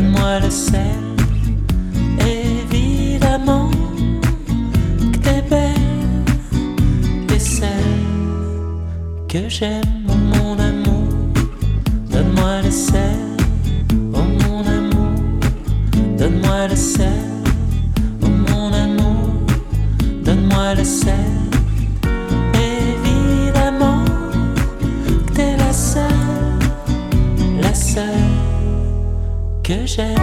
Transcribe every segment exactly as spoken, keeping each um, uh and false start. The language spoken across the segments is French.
donne-moi le sel. Évidemment que t'es belle et celle que j'aime, oh mon amour. Donne-moi le sel, oh mon amour. Donne-moi le sel, oh mon amour. Donne-moi le sel. Évidemment que t'es la seule, la seule que j'aime.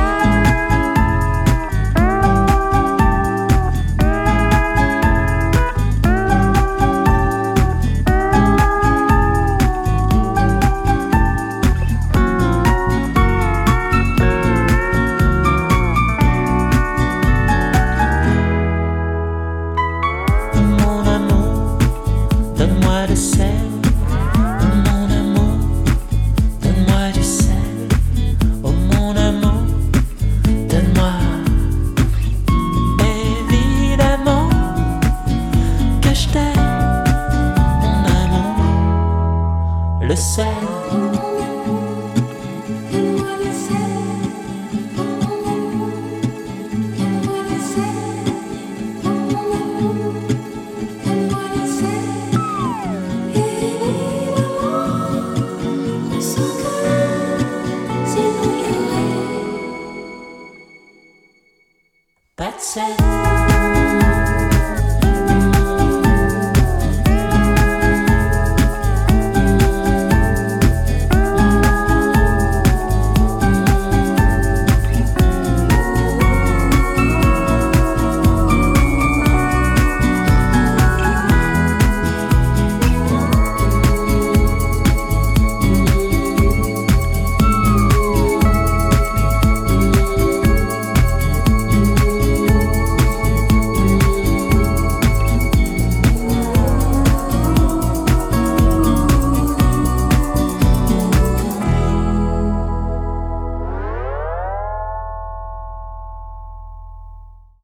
Le sel. Donne-moi le sel, oh mon amour. Donne-moi le sel, oh mon amour. Donne-moi le sel. Évidemment, on sent que sinon il y aurait Pas de sel.